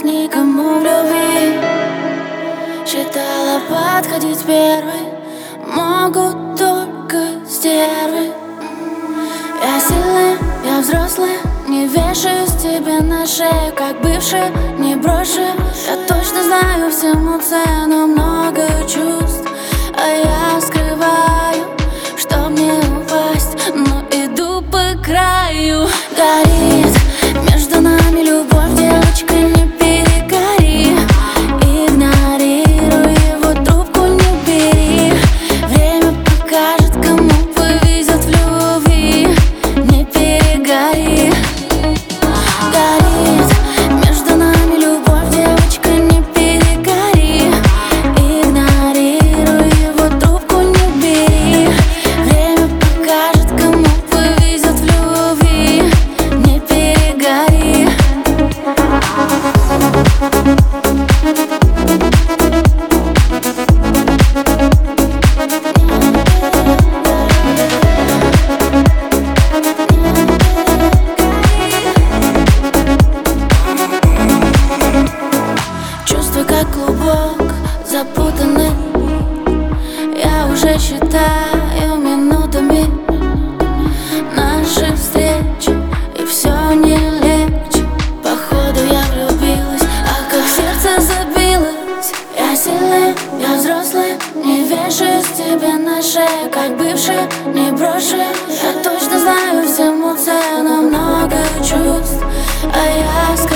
никому в любви. Считала, подходить первой могут только стервы. Я сильная, я взрослая, не вешаюсь тебе на шею, как бывшая, не брошу. Я точно знаю всему цену, много чувств, а я скрываю, чтоб не упасть, но иду по краю. Горит между нами любовь, девочка, не перегори. Игнорируй его, трубку не бери. Время покажет, кому повезет в любви. Не перегори. Горит между нами любовь, девочка, не перегори. Игнорируй его, трубку не бери. Время покажет, кому повезет в любви. Не перегори. Чувства как клубок запутаны. Я уже считаю минутами наши встречи, и все не легче. Походу я влюбилась, а как сердце забилось. Я сильная, я взрослая, не вешаюсь тебе на шею, как бывшая, не брошу. Я точно знаю всему цену, много чувств, а я